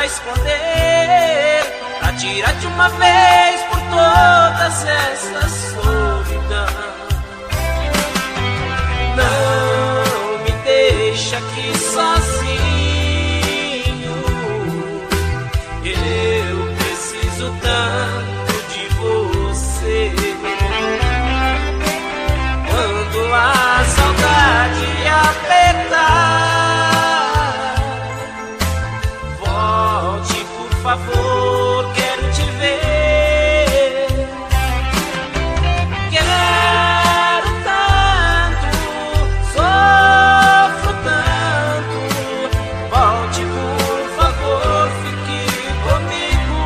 esconder, pra tirar de uma vez por todas essa solidão. Não me deixa aqui sozinho, eu preciso tanto de você. Quando a saudade apertar, volte por favor, quero te ver. Quero tanto, sofro tanto, volte por favor, fique comigo.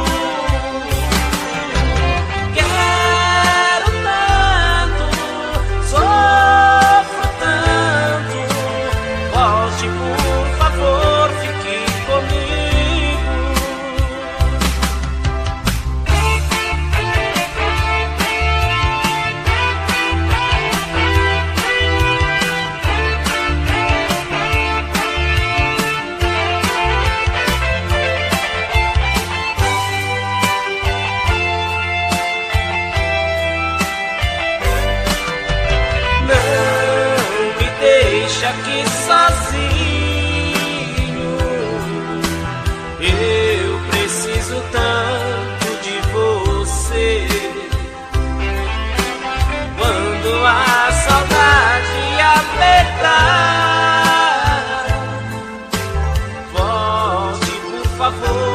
Quero tanto, sofro tanto, volte por favor, fique comigo. Não me deixa aqui sozinho, eu preciso tanto de você. Quando a saudade apertar, volte por favor.